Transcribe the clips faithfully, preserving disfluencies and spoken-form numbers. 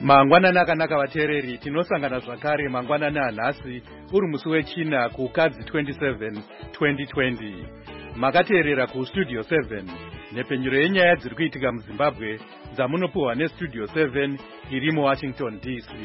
Mangwanana akanaka vateereri, tinosangana zvakare mangwanana anhasi uri musi wechina kukadzi twenty-seven twenty twenty. Makateerera kustudio seven nepfenyuro yenyaya dziri kuitika muZimbabwe dzamunopuhwa nestudio seven iri muWashington D C.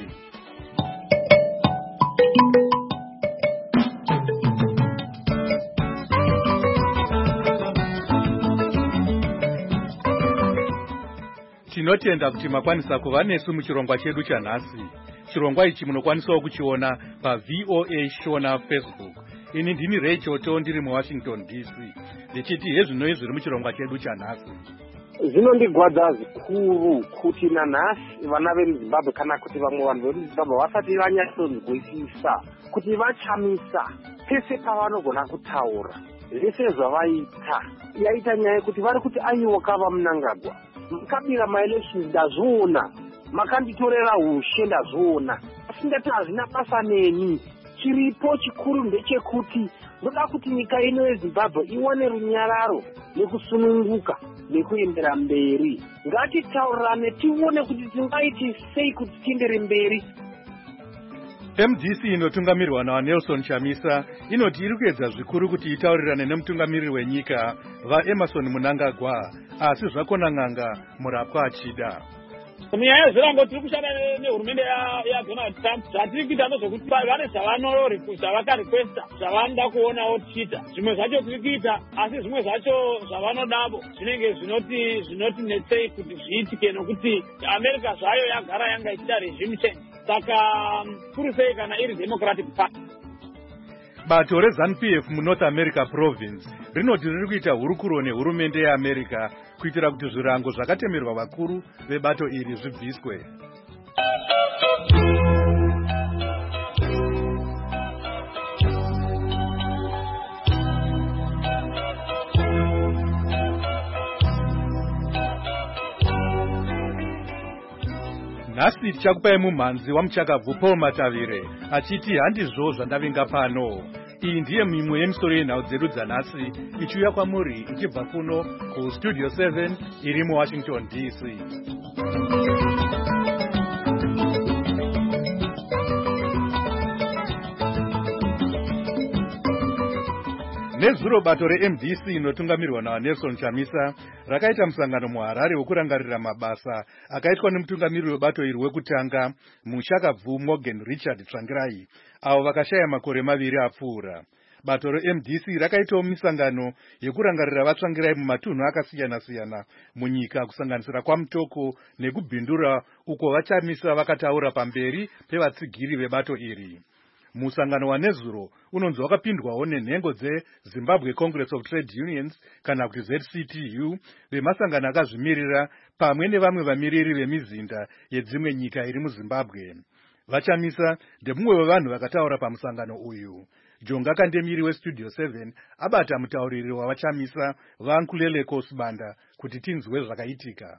Tinotenda kuti makwanisa kuva nesu muchirongwa chedu chanhasi. Chirongwa ichi munokwanisawo kuchiona pa V O A Shona Facebook. Ini ndini Rachel To ndiri muWashington D C. Ndichiti hezvino zviri muchirongwa chedu chanhasi. Zvinondigwadza zvikuru kuti nanhasi vana vemuZimbabwe kana kuti vamwe vanhu vemuZimbabwe vasati vanyatsonzwisisa kuti vachamisa pese pavanogona kutaura zvese zvavaita. Yaita nyaya yekuti vari kuti aiwa kava Mnangagwa, mukabira maelection ndazviona, makanditorera ushe ndazviona, asi ndati hazvina basa neni. Chiripo chikuru ndechekuti ndoda kuti nyika ino yeZimbabwe iwane runyararo nekusununguka nekuendera mberi. Ngatitaurirane tione kuti tingaiti sei kuti tiendere mberi. M D C inotungamirwa naNelson Chamisa inoti iri kuedza zvikuru kuti itaurirane nemutungamiriri wenyika vaEmmerson Mnangagwa, asi zvakona n'anga murapwa achida. Munyaya yezvirango tiri kushanda nehurumende yaDonald Trump, zvatiri kuita ndezvekuti vane zvavakarequesta zvavanoda kuonawo tichiita. Zvimwe zvacho tiri kuita, asi zvimwe zvacho zvavanodavo zvinenge zvinoti zvinoti netsei kuti zviitike, nokuti America zvayo yagara yanga ichida regime change. Saka kuri sei kana iri Democratic Party. Bato reZANU P F muNorth America Province rinoti riri kuita hurukuro nehurumende yeAmerica kuitira kuti zvirango zvakatemerwa vakuru vebato iri zvibviswe. Nhasi tichakupai mumhanzi wamuchakabvu Paul Matavire achiti handizvo zvandavinga pano. Iyi ndiye mimwe yemisoro yenhau dzedu dzanhasi ichiuya kwamuri ichibva kuno kustudio seven iri muWashington D C. Nezuro bato reM D C inotungamirwa naNelson Chamisa rakaita musangano muHarare wekurangarira mabasa akaitwa nemutungamiriri webato iri wekutanga muchakabvu Morgan Richard Tsvangirai, avo vakashaya makore maviri apfuura. Bato reM D C rakaitawo misangano yekurangarira vatsvangirai mumatunhu akasiyana-siyana munyika kusanganisira kwaMutoko nekubhindura, uko vaChamisa vakataura pamberi pevatsigiri vebato iri. Musangano waNezuro unonzi wakapindwawo nenhengo dzeZimbabwe Congress of Trade Unions kana kuti Z C T U, vemasangano akazvimirira pamwe nevamwe vamiriri vemizinda yedzimwe nyika iri muZimbabwe. VaChamisa ndemumwe wevanhu vakataura pamusangano uyu. Jonga Kandemiri westudio seven abata mutauriri wavaChamisa vaNkulele Kosibanda kuti tinzwe zvakaitika.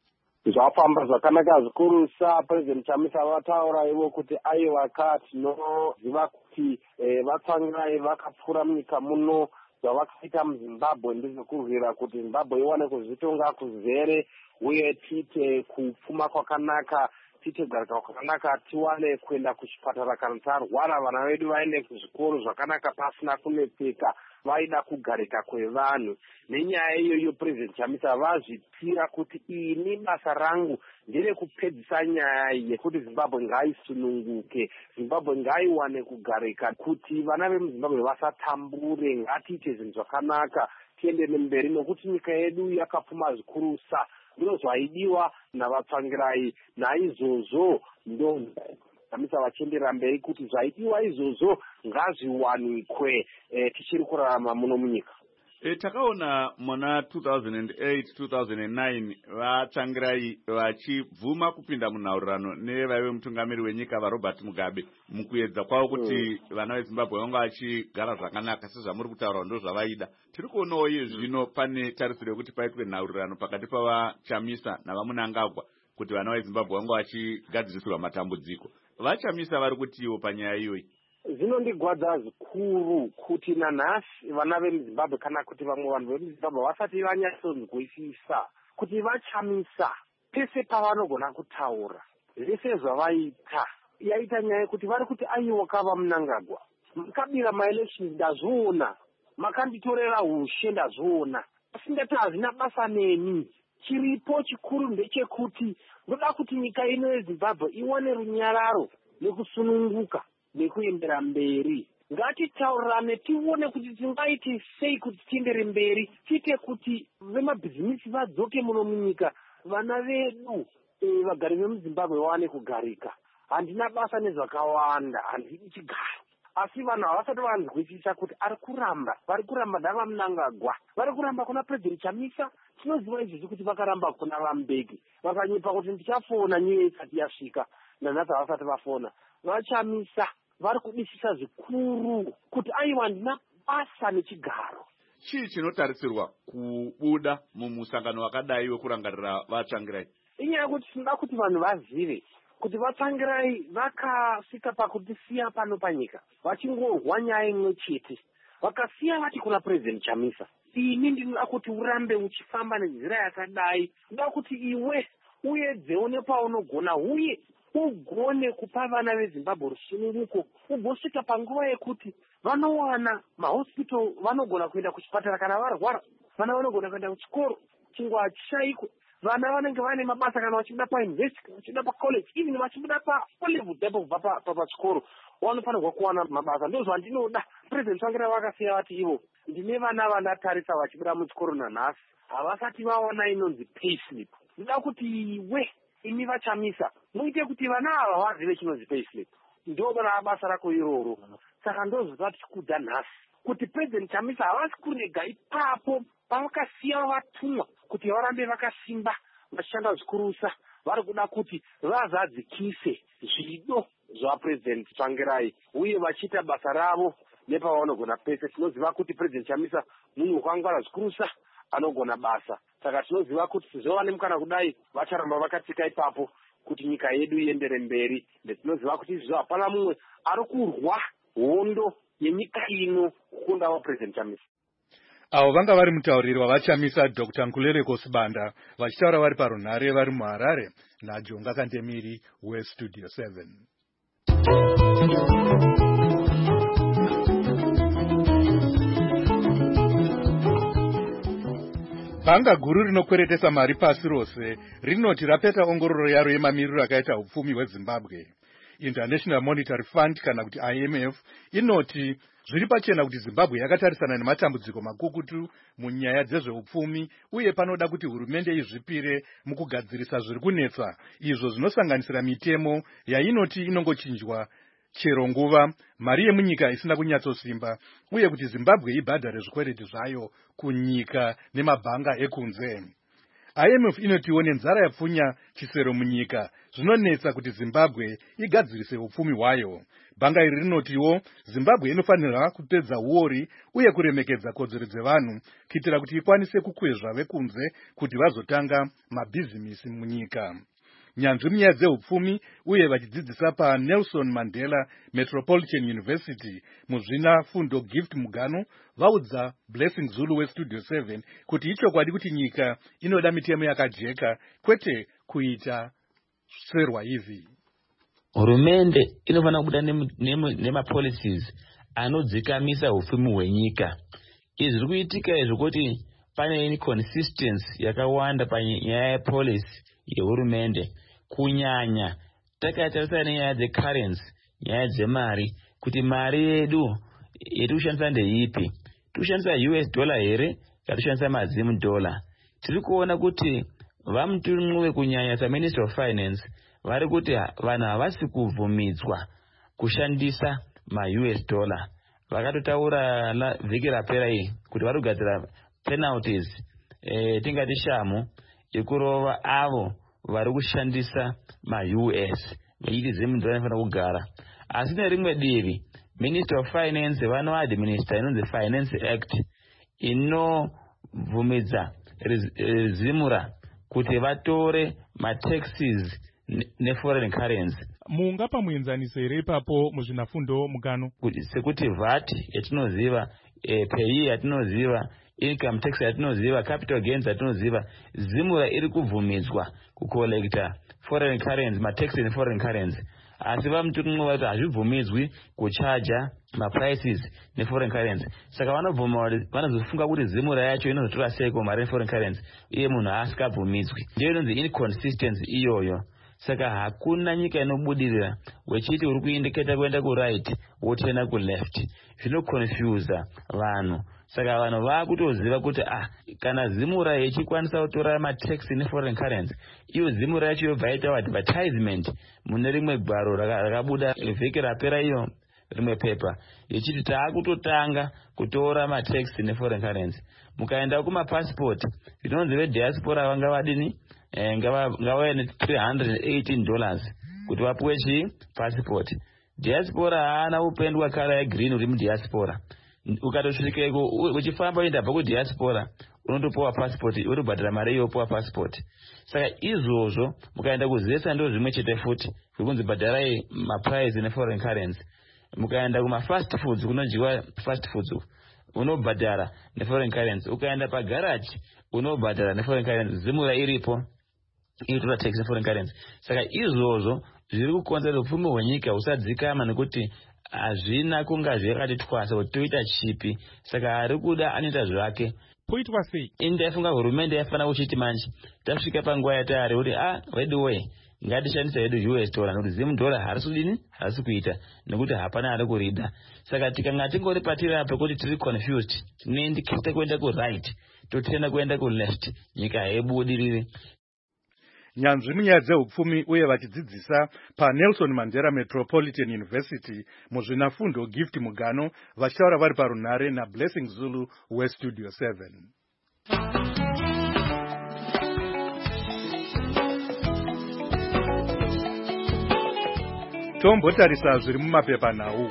Zvafamba zvakanaka zvikuru. Sa President Chamisa vataura ivo kuti aiwa kati tinoziva kuti Vatsvangirai vakapfuura munyika muno zvavakaita muZimbabwe ndezvekurwira kuti Zimbabwe iwane kuzvitonga kuzere uye tiite kupfuma kwakanaka, tiite kugarika kwakanaka, tiwane kuenda kuchipatara kana tarwara, vana vedu vaende kuzvikoro zvakanaka pasina kunetseka, vaida kugarika kwevanhu. Nenyaya iyoyo President Chamisa vazvipira kuti ini basa rangu ndere kupedzisa nyaya yekuti Zimbabwe ngaisununguke, Zimbabwe ngaiwane kugarika, kuti vana vemuZimbabwe vasatambure, ngatiite zvinhu zvakanaka, tiende mberi nokuti nyika yedu yakapfuma zvikurusa. Ndiro zvaidiwa navaTsvangirai, naizvozvo ndo Chamisa vachiendera mberi kuti zvaidiwa izvozvo ngazviwanikwe e, tichiri kurarama muno munyika. E, takaona muna two thousand eight two thousand nine vaTsvangirai vachibvuma kupinda munhaurirano nevaive mutungamiri wenyika vaRobert Mugabe mukuedza kwavo kuti mm. vana veZimbabwe vanga vachigara zvakanaka sezvamuri kutaura ndo zvavaida. Tiri kuonawo iye zvino pane tarisiro yekuti paitwe nhaurirano pakati pavaChamisa navaMnangagwa kuti vana veZimbabwe vanga vachigadzirisirwa matambudziko. VaChamisa vari kutiwo panyaya iyoyi. Zvinondigwadza zvikuru kuti nanhasi vana vemuZimbabwe kana kuti vamwe vanhu vemuZimbabwe vasati vanyatsonzwisisa kuti vaChamisa pese pavanogona kutaura zvese zvavaita yaita nyaya yekuti vari kuti aiwa kava Mnangagwa makabira maelection ndazviona, makanditorera ushe ndazviona, asi ndati hazvina basa neni. Chiripo chikuru ndechekuti ndoda kuti nyika ino yeZimbabwe iwane runyararo nekusununguka nekuendera mberi. Ngatitaurirane tione kuti tingaite sei kuti tiendere mberi, tiite kuti vemabhizinisi vadzoke muno munyika, vana vedu e, vagari vemuZimbabwe vawane kugarika. Handina basa nezvakawanda, handidi chigaro. Asi vanhu havasati vanzwisisa kuti ari kuramba, vari kuramba ndava Mnangagwa, vari kuramba kuna President Chamisa. Tinoziva izvozvo kuti vakaramba kuna Vambeki, vakanyepa kuti ndichafona nyuyo isati yasvika, nanhasi havasati vafona. VaChamisa vari kudisisa zvikuru kuti aiwa handina basa nechigaro. Chii chinotarisirwa kubuda mumusangano wakadai wekurangarira vaTsvangirai? Inyaya yekuti tinoda kuti vanhu vazive kuti vaTsvangirai vakasvika pakutisiya pano panyika vachingorwa nyaya imwe chete, vakasiya vati kuna President Chamisa, ini ndinoda kuti urambe uchifamba nenzira yakadai, ndoda kuti iwe uedzewo nepaunogona uye ugone kupa vana veZimbabwe rusununguko, ugosvika panguva yekuti vanowana mahospital, vanogona kuenda kuchipatara kana varwara, vana vanogona kuenda kuchikoro, chingwa hachishaikwe, vana vanenge vane mabasa kana vachibuda pauniversity, kana vachibuda pacollege, even vachibuda pa-level type kubva pachikoro, vanofanirwa kuwana mabasa. Ndizvo zvandinoda. President Tsvangirai vakasiya vati ivo ndine vana vanatarisa vachibuda muchikoro nanhasi havasati vaona inonzi payslip. Ndoda kuti iwe imi vaChamisa muite kuti vana ava vazive chinonzi payslip. Ndobara basa rako iroro. Saka ndozvati kudya nhasi kuti President Chamisa havasi kurega ipapo pavakasiya vatumwa kuti varambe vakasimba vachishanda zvikurusa, vari kuda kuti vazadzikise zvido zvaPresident Tsvangirai uye vachiita basa ravo nepavanogona pese. Tinoziva kuti President Chamisa munhu wakangwara zvikurusa, anogona basa. Saka tinoziva kuti sizova nemukana kudai vacharamba vakatsika ipapo kuti nyika yedu iendere mberi. Ndetinoziva kuti izvo hapana mumwe ari kurwa hondo yenyika ino kukunda waPresident Chamisa. Avo vanga vari mutauriri wavaChamisa Doctor Nkululeko Sibanda vachitaura vari parunhare vari muHarare naJonga Kantemiri weStudio seven. Bhanga guru rinokweretesa mari pasi rose rinoti rapeta ongororo yaro yemamiriro akaita upfumi hweZimbabwe. International Monetary Fund kana kuti I M F inoti zviri pachena kuti Zimbabwe yakatarisana nematambudziko makukutu munyaya dzezveupfumi uye panoda kuti hurumende izvipire mukugadzirisa zviri kunetsa, izvo zvinosanganisira mitemo yainoti inongochinjwa chero nguva, mari yemunyika isina kunyatsosimba, uye kuti Zimbabwe ibhadhare zvikwereti zvayo kunyika nemabhanga ekunze. I M F inotiwo nenzara yapfunya chisero munyika zvinonetsa kuti Zimbabwe igadzirise upfumi hwayo. Bhanga iri rinotiwo Zimbabwe inofanira kupedza uori uye kuremekedza kodzero dzevanhu kuitira kuti ikwanise kukwezva vekunze kuti vazotanga mabhizimisi munyika. Nyanzvi munyaya dzeupfumi uye vachidzidzisa paNelson Mandela Metropolitan University muzvina fundo Gift Mugano vaudza Blessing Zulu weStudio seven kuti ichokwadi kuti nyika inoda mitemo yakajeka kwete kuita serwa hivi. Hurumende inofanira kubuda nemapolicies anodzikamisa upfumi hwenyika. Izvi zviri kuitika izvo kuti pane inconsistency yakawanda panyaya yepolicy yehurumende, kunyanya takatarisa nenyaya dzecurrency, nyaya dzemari, kuti mari yedu yetikushandisa ndeipi, tikushandisa U S dollar here kana tikushandisa mazimu dollar. Tiri kuona kuti vamutun'uwe kunyanya saMinister of Finance vari kuti vanhu havasi kubvumidzwa kushandisa ma-U S dollar. Vakatotaura vhiki rapera iyi kuti vari kugadzira penalties, e, tingati shamu yekurova avo vari kushandisa ma-U S vachiti zimu dollar inofanira kugara. Asi nerimwe divi Minister of Finance vanoadminister inonzi Finance Act inovhumidza zimura kuti vatore mataxes neforeign currency. Mungapa muenzaniso here ipapo muzvinafundo Mugano? Sekuti V A T yatinoziva, e, pay yatinoziva income tax yatinoziva, capital gains yatinoziva, Zimura iri kubvumidzwa kucollecta foreign currency, matax in foreign currency. Asi vamutungu vati hazvibvumidzwi kuchaja maprices neforeign currency. Saka vanobvuma vanozofunga kuti Zimura yacho inozotora seiko mari neforeign currency iye munhu asikabvumidzwi. Ndiyo inonzi inconsistency iyoyo. Saka hakuna nyika inobudirira wechiti uri kuindicate kuenda kuright wotenda kuleft. Zvinoconfuse vanhu. Saka vanhu vakutoziva kuti ah kana Zimura yechikwanisa kutora matax neforeign currency, iyo Zimura yacho yobva yaita advertisement mune rimwe gwaro rakabuda vhiki rapera iyo rimwe pepa yechiti taakutotanga kutora matax neforeign currency. Mukaenda kumapassport zvinonzi vediaspora vanga vadini ngava ne three hundred eighteen dollars kuti vapuwe chi passport. Diaspora haana upendwa kala ya green uri mudiaspora. Ukatosvikeko uchifamba uenda bva kudiaspora unotopuwa passport, uribhadhara mari iyo upuwa passport. Saka izvozvo mukaenda kuzesa ndo zvimwe chete futi zvekunzi bhadharai maprice neforeign currency. Mukaenda kuma fast foods kunodyiwa fast foods unobhadhara neforeign currency. Ukaenda pagarage unobhadhara neforeign currency. Zimura iripo inotora tax neforeign currency. Saka izvozvo zviri kukonzera upfumi hwenyika usadzikama nekuti hazvina kunga zvakati twasa kuti toita chipi. Saka ari kuda anoita zvake. Poitwa sei? Indafunga hurumende yafana kuchiti manje tasvika panguva yatari kuti ah wedu we ngatishandisa yedu U S dollar nokuti Zim dollar harisi kudini harisi kuita nekuti hapana ari kurida. Saka tikanga tingori patiri apa kuti tiri confused tinoindicate kuenda ku right totenda kuenda ku left nyika haibudiriri. Nyanzvi munyaya dzeupfumi uye vachidzidzisa paNelson Mandela Metropolitan University muzvinafundo Gift Mugano vachitaura vari parunhare naBlessing Zulu weStudio seven. Tombotarisa zviri mumapepa nhau.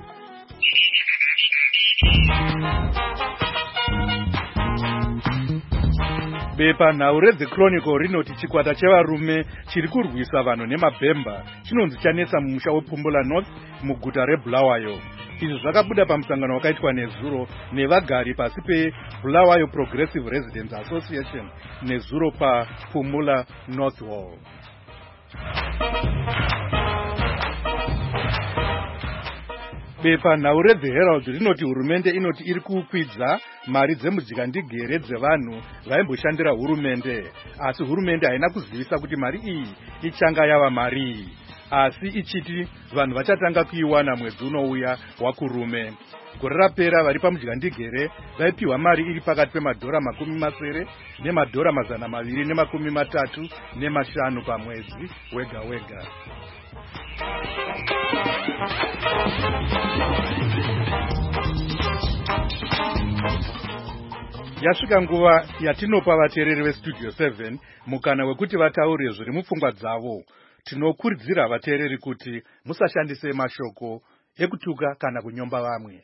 Bepa nhau reThe Chronicle rinoti chikwata chevarume chiri kurwisa vanhu nemabhemba chinonzi chanetsa mumusha wePumbula North muguta reBulawayo. Izvi zvakabuda pamusangano wakaitwa nezuro nevagari pasi peBulawayo Progressive Residents Association nezuro paPumbula North Hall. Bepa nhau reThe Herald rinoti hurumende inoti iri kukwidza mari dzemudzikandigere dzevanhu vaimboshandira hurumende, asi hurumende haina kuzivisa kuti mari iyi ichanga yava mari, asi ichiti vanhu vachatanga kuiwana mwedzi unouya wakurume. Gore rapera vari pamudzikandigere vaipiwa mari iri pakati pemadhora makumi masere nemadhora mazana maviri nemakumi matatu nemashanu pamwedzi wega wega. Yasvika nguva yatinopa vateereri veStudio seven mukana wekuti vataure zviri mupfungwa dzavo. Tinokurudzira vateereri kuti musashandise mashoko ekutuka kana kunyomba vamwe.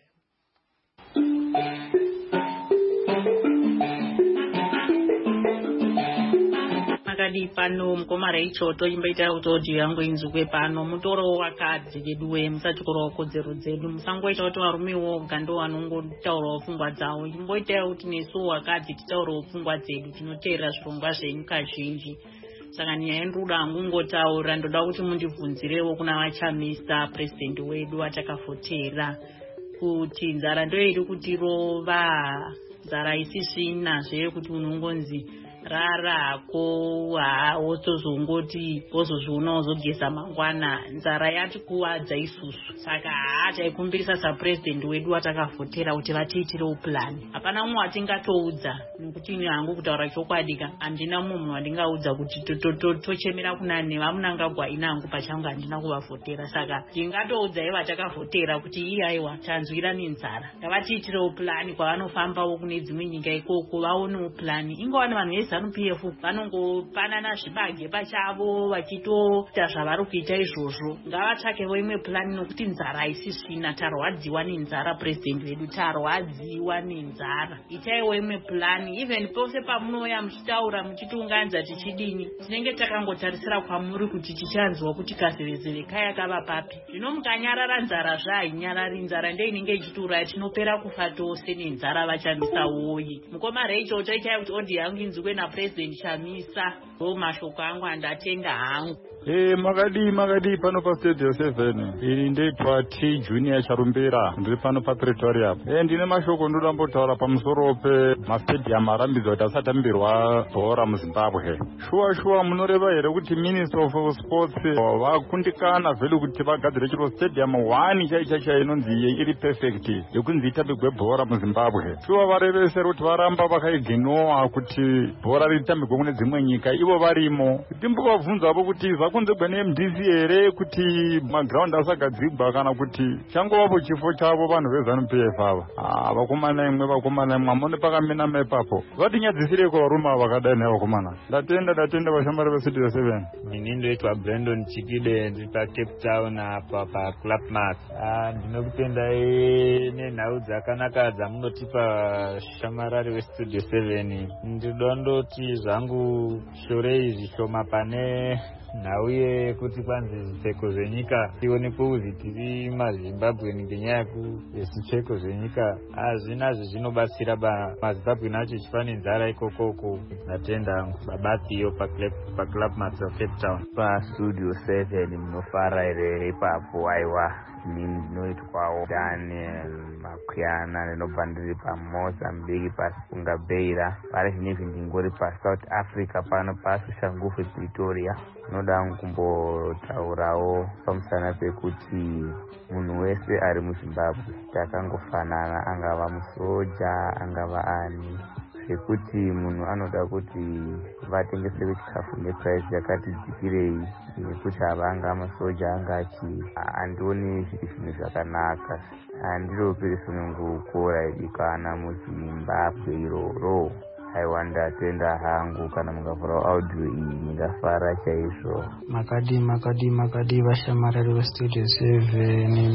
Makadi pano mukoma reichoto imbaita kuti yangu inzukwe pano mutoro wakadzi veduwe musachikoro kodzero dzedu musangoita kuti varumewo gando vanongotaura pfungwa dzawo imboita kuti nesu wakadzi titaura pfungwa dzedu tinoteera zvirongwa zvenyu kazhinji. Saka nyaya yenduda ngungotaura ndoda kuti mundibvunzirewo kuna vachamisa president wedu atakafotera kuti nzara ndo iri kutirova, nzara isisvina zveye kuti unongonzi rarako wotozongoti wozozviona wozogeza mangwana. Nzara yatikuwadza isusu, saka haataikumbirisa sapresident wedu atakavhotera kuti vatiitirewo plani. Hapana mumwe watingatoudza nekuti ini hangu kutaura chokwadika handina mumwe munhu wandingaudza kuti tochemera kunani vamunangagwa ina hangu pachangu handina kuvavhotera. Saka ndingatoudzai vatakavhotera kuti iyi aiwa tanzwirani nzara ngavatiitirewo plani kwavanofambawo kune dzimwe nyika ikoko vaonewo plani. Ingova nevanhu vese veZANU P F vanongopanana zvibage pachavo vachitoita zvavari kuita izvozvo. Ngavatsvakevo imwe plani nokuti nzara haisisvina. Tarwadziwa nenzara, president wedu tarwadziwa nenzara. Itaiwo imwe plani. Even pose pamunouya muchitaura muchitiunganidza tichidini, tinenge takangotarisira kwamuri kuti tichanzwa kuti kazevezeve kaya kava papi. Zvino mukanyarara nzara zvainyarari, nzara ndeinenge ichitiuraya, tinopera kufa tose nenzara vachamisa woyi. Mukoma Rachel toitai kuti odi yangu inzwikwe napresident Chamisa. Ndo mashoko angu andatenga hangu. Eh makadi makadi pano pa Studio seven ini ndeitwa T Junior Charumbira ndiri pano pa Pretoria. Eh ndine mashoko ndoda mbotaura pamusoro pe mastadium arambidzwa kuti asatambirwa bhora muZimbabwe. Shuwa shuwa munoreva here kuti Minister of Sports vakundikana vhelu kuti vagadzire chiro stadium one chaicha chainonzi iri perfect yekunzi itambirwe bhora muZimbabwe. Shuwa varevesera kuti varamba vakaiginoa kuti bhora ritambirwe kune dzimwe nyika ivo varimo. Timbovabvunzapo kuti kunze kwene M D C here kuti maground asagadzirwa kana kuti changovapo chifo chavo vanhu veZANU P F ava. Ah vakomana imwe vakomana imwe amone pakamena mepapo. Vatinyadzisireko varume ava vakadai nevakomana. Ndatenda ndatenda vashamari veStudio seven. Ini ndoitwa Brandon Chikide ndiri pa Cape Town apa pa Clubmark. Ah ndinokutenda nenhau dzakanaka dzamunotipa shamarari veStudio seven. Ndinoda ndoti zvangu shorei zvishoma pane nauye kuti kwanzi zvipfeko zvenyika tionekwe kuti tiri maZimbabwe ngenyaya yezvipfeko zvenyika hazvina zvinobatsira maZimbabwe acho chifane nzara ikokoko. Ndatenda babatiyo paClubmark Cape Town. PaStudio seven munofara here ipapo. Aiwa ndinoitwawo Daniel Makwiyana ndinobva ndiri paMozambique paSungabeira. Pari zvinezvi ndingori paSouth Africa pano paSoshanguve Pretoria. Noda kumbotaurawo pamusana pekuti munhu wese ari muZimbabwe takangofanana, angava musoja angava ani, zvekuti munhu anoda kuti vatengeserwe chikafu neprice yakati dzikirei, nekuti havanga masoja angachi andioni zviri zvinhu zvakanaka. Handiropi risunungukora idikana muZimbabwe iroro. Aiwa ndatenda hangu kana mungavhura audio iyi ndingafara chaizvo. Makadi makadi makadi vashamarari veStudio seven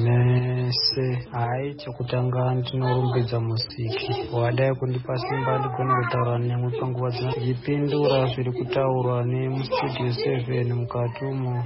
mese. Hai chekutanga ndinorumbidza musiki wadai kundipa simba ndigone kutaura nemwe panguva dzino ndichipindura zviri kutaurwa nemuStudio seven mukati umo.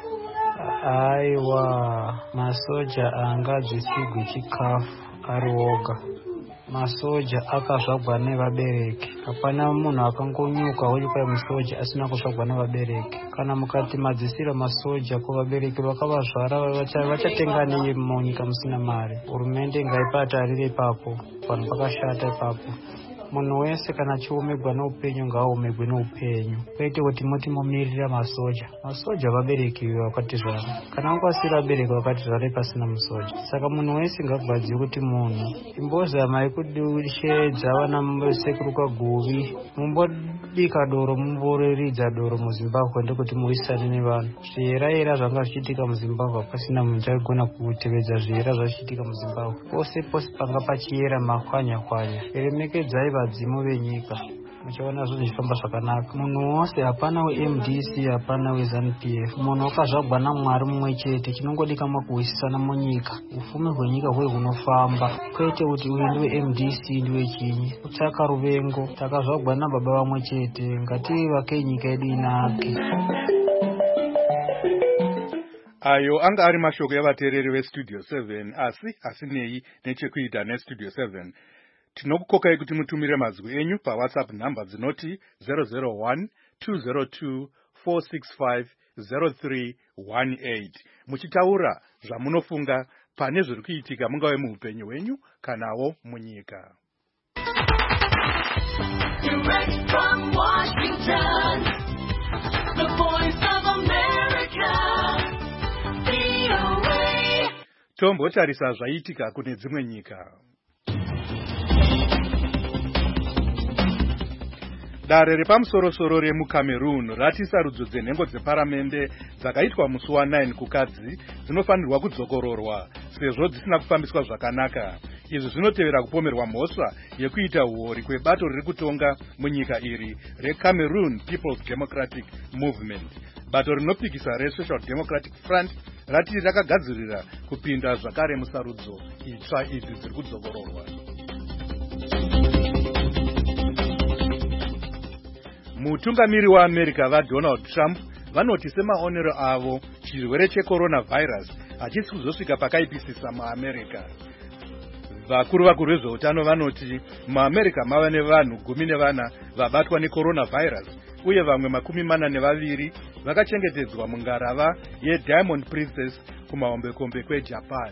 Aiwa masoja angadzisirwe chikafu ari woga. Masoja akazvagwa nevabereki. Hapana munhu akangonyuka uchipa musoja asina kuzvagwa nevabereki. Kana mukati madzisira masoja kuvabereki vakavazvara vachatenga nei munyika musina mari? Hurumende ngaipatarire ipapo, vanhu vakashata ipapo. Munhu wese kana achiomegwa neupenyu ngaaomegwe neupenyu, kwete kuti muti momirira masoja. Masoja vabereki vakatizvara, kana ungasira vabereki vakatizvara pasina musoja. Saka munhu wese ngagwadziwe kuti munhu imbozamai kudishedza vana sekuru kwaguvi, mumbodika doro mumboreridza doro muZimbabwe ndekuti muisane nevanhu. Zviyera-yera zvanga zvichiitika muZimbabwe pasina munhu chaigona kutevedza zviyera zvachiitika muZimbabwe. Pose pose panga pachiyera makwanya-kwanya. Remekedzai vadzimu venyika, muchaona zvinhu zvichifamba zvakanaka. Munhu wose, hapana weM D C, hapana weZANU P F. Munhu wakazvagwa naMwari mumwe chete. Chinongodikama kuwisisana munyika, ufumi hwenyika hwe hunofamba, kwete kuti uyu ndiweM D C ndiwe chinyi. Kutsvaka ruvengo, takazvagwa nababa vamwe chete, ngativake nyika yedu inake. Ayo anga ari mashoko yavateereri veStudio seven, asi asinei nechekuita neStudio seven. Tinokukokai kuti mutumire mazwi enyu paWhatsApp namba dzinoti zero zero one two zero two four six five zero three one eight. Muchitaura zvamunofunga pane zviri kuitika mungave muupenyu hwenyu kanawo munyika. Direct from Washington, the voice of America, V O A. Tombotarisa zvaitika kune dzimwe nyika. Dare repamusoro-soro remuCameroon rati sarudzo dzenhengo dzeparamende dzakaitwa musi wanine kukadzi dzinofanirwa kudzokororwa sezvo dzisina kufambiswa zvakanaka. Izvi zvinotevera kupomerwa mhosva yekuita huori kwebato riri kutonga munyika iri reCameroon People's Democratic Movement. Bato rinopikisa reSocial Democratic Front rati rakagadzirira kupinda zvakare musarudzo itsva idzi dziri kudzokororwa. Mutungamiri waAmerica vaDonald Trump vanoti semaonero avo chirwere checoronavirus hachisi kuzosvika pakaipisisa muAmerica. Vakuru vakuru vezveutano vanoti muAmerica mava nevanhu gumi nevana vabatwa necoronavirus uye vamwe makumi mana nevaviri vakachengetedzwa mungarava yeDiamond Princess kumahombekombe kweJapan.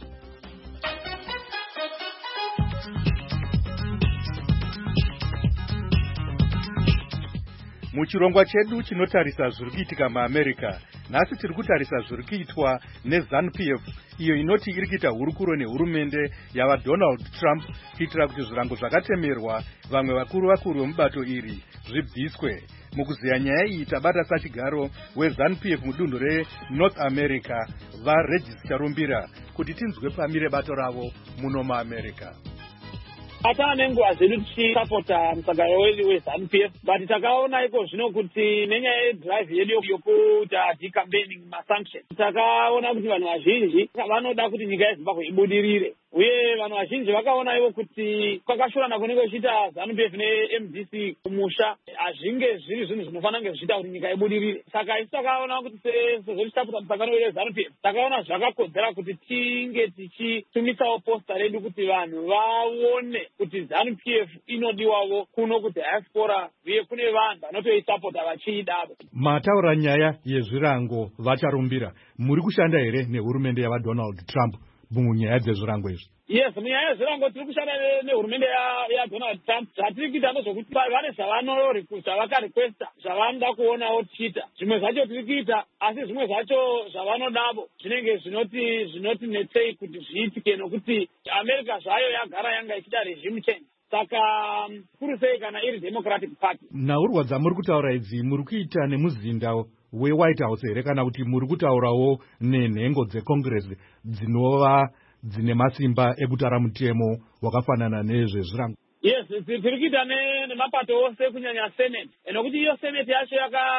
Muchirongwa chedu chinotarisa zviri kuitika muAmerica, nhasi tiri kutarisa zviri kuitwa neZANU-P F iyo inoti iri kuita hurukuro nehurumende yavaDonald Trump kuitira kuti zvirango zvakatemerwa vamwe vakuru vakuru vemubato iri zvibviswe. Mukuziya nyaya iyi tabata sachigaro weZANU-P F mudunhu reNorth America vaRegis Charumbira kuti tinzwe pamire bato ravo muno muAmerica. Hata nenguva zvedu tichisapota musagaro wedu weZANU-P F, but takaona iko zvino kuti nenyaya yedrive yedu yokuita decampaigning masanction, takaona kuti vanhu vazhinji vanoda kuti nyika yeZimbabwe ibudirire, uye vanhu vazhinji vakaona ivo kuti kwakashorana kunenge kuchiita ZANU-P F neM D C kumusha hazvinge zviri zvinhu zvinofanira kunge zvichiita kuti nyika ibudirire. Saka isi takaona kuti sezvo tichitapota musagaro wedu weZANU-P F, takaona zvakakodzera kuti tinge tichitumisawo posta redu kuti vanhu vaone kuti ZANU-P F inodiwawo kuno kudiaspora uye kune vanhu vanotoisapota vachiidavo. Mataura nyaya yezvirango vacharumbira, muri kushanda here nehurumende yavaDonald Trump munyaya dzezvirango izvi? Yes, munyaya yezvirango tiri kushanda nehurumende yaDonald Trump. Zvatiri kuita ndezvokuti vane zvavakarequesta zvavanoda kuonawo tichiita. Zvimwe zvacho tiri kuita, asi zvimwe zvacho zvavanodavo zvinenge zvinoti zvinoti netsei kuti zviitike, nokuti America zvayo yagara yanga ichida regime change. Saka kuri sei kana iri Democratic Party. Nhaurwa dzamuri kutaura idzi muri kuita nemuzinda weWhite House here kana kuti muri kutaurawo nenhengo dzeCongress dzinova dzine masimba ekutara mutemo wakafanana nezvezvirango? Yes, tiri kuita nemapato ose kunyanya Senate, nokuti iyo Senate yacho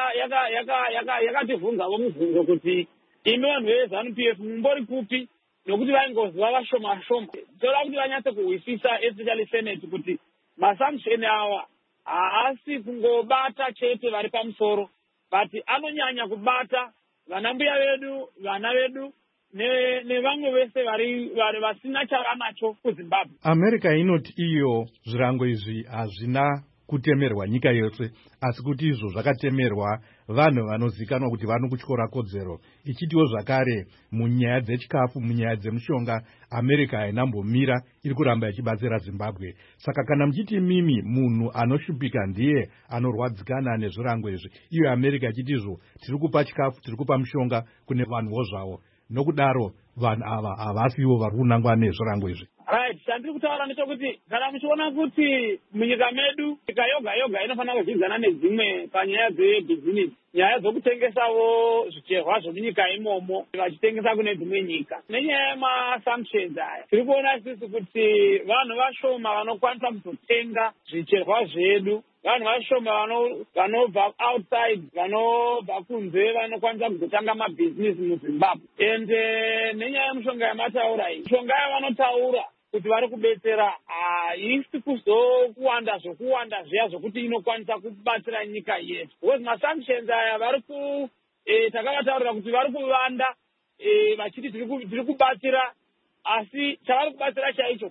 yakativhunzawo mubvunzo kuti imi vanhu veZANU-P F mumbori kupi, nokuti vaingoziva vashoma shoma. Toda kuti vanyatse kuhwisisa especially Senate kuti masanction awa haasi kungobata chete vari pamusoro, but anonyanya kubata vana mbuya vedu, vana vedu nevamwe vese vari vasina chavanacho kuZimbabwe. America inoti iyo zvirango izvi hazvina kutemerwa nyika yose, asi kuti izvo zvakatemerwa vanhu vanozikanwa kuti vano kutyora kodzero. Ichitiwo zvakare munyaya dzechikafu, munyaya dzemushonga, America hainambomira iri kuramba ichibatsira Zimbabwe. Saka kana muchiti mimi munhu anoshupika ndiye anorwadzikana nezvirango izvi, iyo America ichitizvo tiri kupa chikafu, tiri kupa mushonga kune vanhuwo zvavo, nokudaro vanhu ava havasiwo vari kunangwa nezvirango izvi. Right, chandiri kutaura ndechekuti kana muchiona kuti munyika medu nyika yoga yoga inofanira kuzvidzana nedzimwe panyaya dzebhizinesi, nyaya dzokutengesawo zvicherwa zvomunyika imomo vachitengesa kune dzimwe nyika. Nenyaya yemasanctions aya tiri kuona isisi kuti vanhu vashoma vanokwanisa kuzotenga zvicherwa zvedu, vanhu vashoma vanobva outside, vanobva kunze vanokwanisa kuzotanga mabhizinesi muZimbabwe. Ende nenyaya yemushonga yamataura iyi, mishonga yavanotaura kuti vari kubetsera haisi kuzokuwanda zvokuwanda zviya zvokuti inokwanisa kubatsira nyika yedu. Because masanctions aya vari ku takavataurira kuti vari kuvanda vachiti tiri kubatsira, asi chavari kubatsira chaicho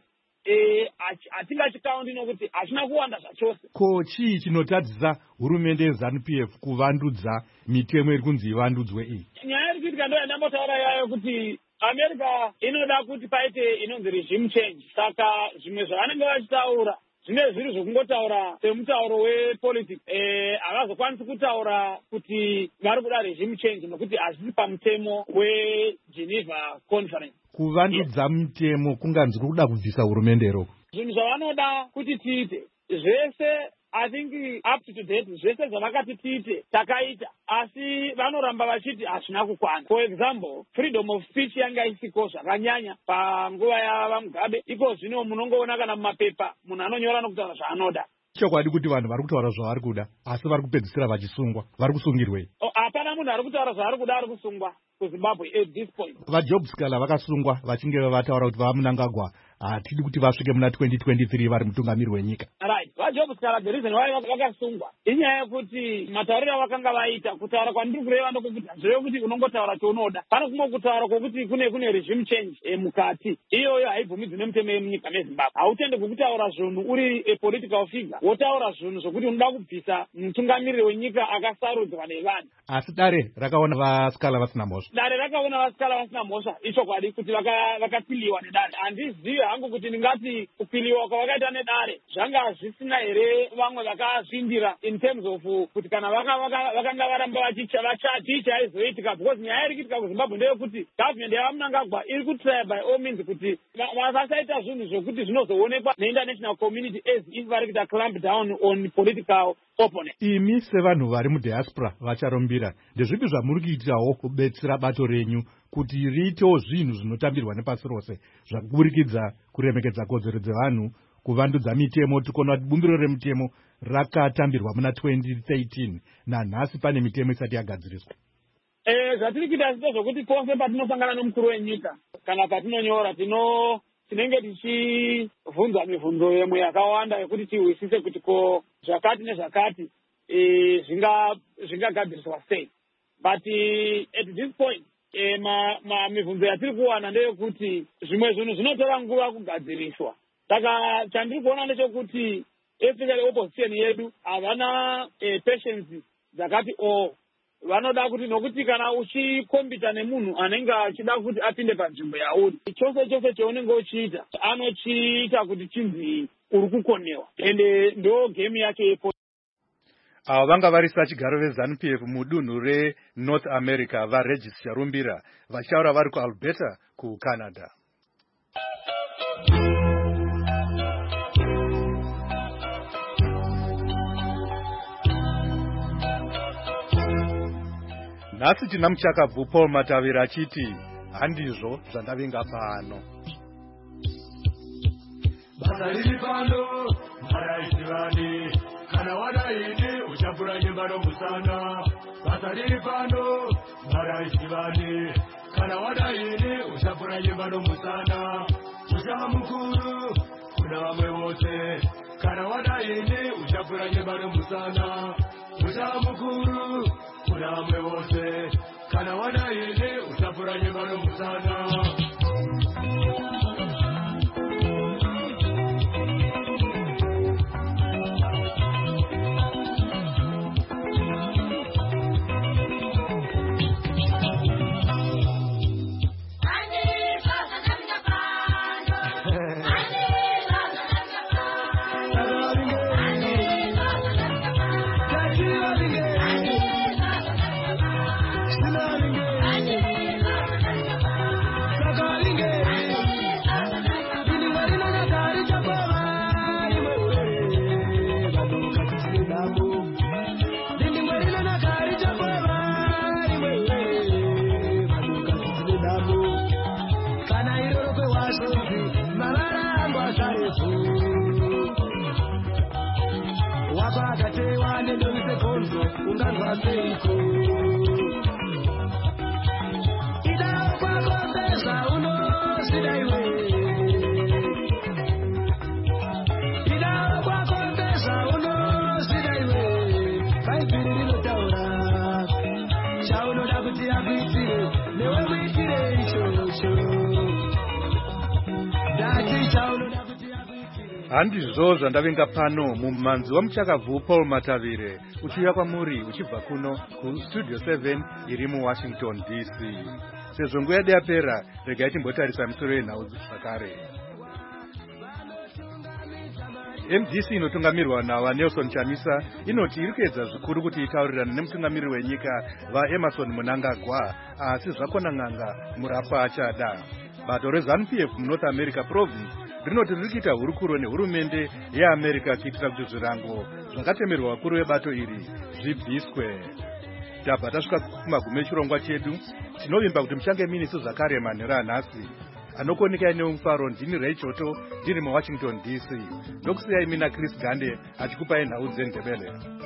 hatingachikaundi nokuti hachina kuwanda zvachose. Ko chii chinotadzisa hurumende yeZANU-P F kuvandudza mitemo iri kunzi ivandudzwe iyi? Nyaya iri kuitika ndo yandambotaura yayo kuti America inoda kuti paite inonzi regime change. Saka zvimwe zvavanenge vachitaura zvine zviri zvokungotaura semutauro wepolitics, havazokwanisi kutaura kuti vari kuda regime change nokuti hazvisi pamutemo weGeneva Conference. Kuvandudza mutemo kunganzi kuda kubvisa hurumende roko. Zvinhu zvavanoda kuti tiite zvese I think up to date zvese zvavakati tiite takaita, asi vanoramba vachiti hazvina kukwana. For example, freedom of speech yanga isiko zvakanyanya panguva yavaMugabe. Iko zvino munongoona kana mumapepa munhu anonyora nokutaura zvaanoda. Chokwadi kuti vanhu vari kutaura zvavari kuda asi vari kupedzisira vachisungwa. Vari kusungirwei? Hapana munhu ari kutaura zvaari kuda ari kusungwa kuZimbabwe at this point. VaJob Scaler vakasungwa vachinge vataura kuti vava Mnangagwa hatidi kuti vasvike muna twenty twenty-three vari mutungamiri wenyika. Right. VaJob Scaler the reason why vakasungwa inyaya yekuti matauriro avakanga vaita kutaura kwandiri kureva ndokuti hazvirevi kuti unongotaura chaunoda. Pane kumwe kutaura kwokuti kune kune regime change e, mukati. Iyoyo haibvumidzwi nemitemo yemunyika meZimbabwe. Hautende kukutaura zvinhu uri a political figure. Wotaura zvinhu zvokuti unoda kubvisa mutungamiriri wenyika akasarudzwa nevanhu. Asi dare rakaona vaScaler vasina mhosva. Dare rakaona vaScaler vasina mhosva ichokwadi kuti vakapiliwa nedare. Handizivi hangu kuti ndingati kupiliwa kwavakaita nedare zvanga zvisina here vamwe vakazvindira in terms of kuti kana vakanga varamba vachaticha aizoitika, because nyaya iri kuitika kuZimbabwe ndeyekuti government yavaMnangagwa iri kutry by all means kuti vasaita zvinhu zvokuti zvinozoonekwa neinternational community as if vari kuita clamp down on political opponent. Imi sevanhu vari mudiaspora vacharumbira, ndezvipi zvamuri kuitirawo kubetsera bato renyu kuti riitewo zvinhu zvinotambirwa nepasi rose zvakuburikidza kuremekedza kodzero dzevanhu, kuvandudza mitemo? Tikuona kuti bumbiro remutemo rakatambirwa muna twenty thirteen nanhasi pane mitemo isati yagadziriswa. Eh, zvatiri kuita zvito zvokuti pose patinosangana nomukuru wenyika kana patinonyora tino tinenge tichibvunza mibvunzo yemwe yakawanda yekuti tihwisise kuti ko zvakati nezvakati e, zvinga zvingagadziriswa sei. But e, at this point e, ma, ma mibvunzo yatiri kuwana ndeyekuti zvimwe zvinhu zvinotora nguva kugadziriswa. Saka chandiri kuona ndechekuti especially opposition yedu havana e, patience dzakati o vanoda kuti nokuti kana uchikombita nemunhu anenge achida kuti apinde panzvimbo yauri, chose chose chaunenge uchiita anochiita kuti chinzi uri kukonewa, ende ndo game yake yepo. Avo vanga varisa chigaro veZANU P F mudunhu reNorth America vaRegis Charumbira vachaura vari kuAlberta kuCanada. Nhasi tina muchakabvu Paul Matavira achiti handizvo zvandavinga pano. Basa riri pano maraisivani kana wadaini uchapura nyumba nomusana. Basa riri pano maraisivani kana wadaini uchapura nyumba nomusana. Uchava mukuru kuna vamwe vose kana wadaini uchapura nyumba nomusana. Uchava mukuru kuna vamwe vose kana wadaini uchapura nyumba nomusana. Handizvo zvandavinga pano mumanzi wamuchakabvu Paul Matavire uchiuya kwamuri uchibva kuno kustudio seven iri muWashington D C. Sezvo nguva yedu yapera, regai timbotarisa misoro yenhau zvakare. M D C inotungamirwa nawaNelson Chamisa inoti iri kuedza zvikuru kuti itaurirane nemutungamiriri wenyika vaEmerson Mnangagwa, asi zvakona n'anga murapwa achada. Bato reZANU P F muNorth America Province rinoti riri kuita hurukuro nehurumende yeAmerica kuitira kuti zvirango zvakatemerwa vakuru vebato iri zvibviswe. Tabva tasvika kumagume echirongwa chedu. Tinovimba kuti muchange minisu zvakare manhero anhasi. Anokoneka neumufaro ndini Raichoto ndiri muWashington D C. Ndokusiyai mina Chris Gande achikupai nhau dzeNdebele.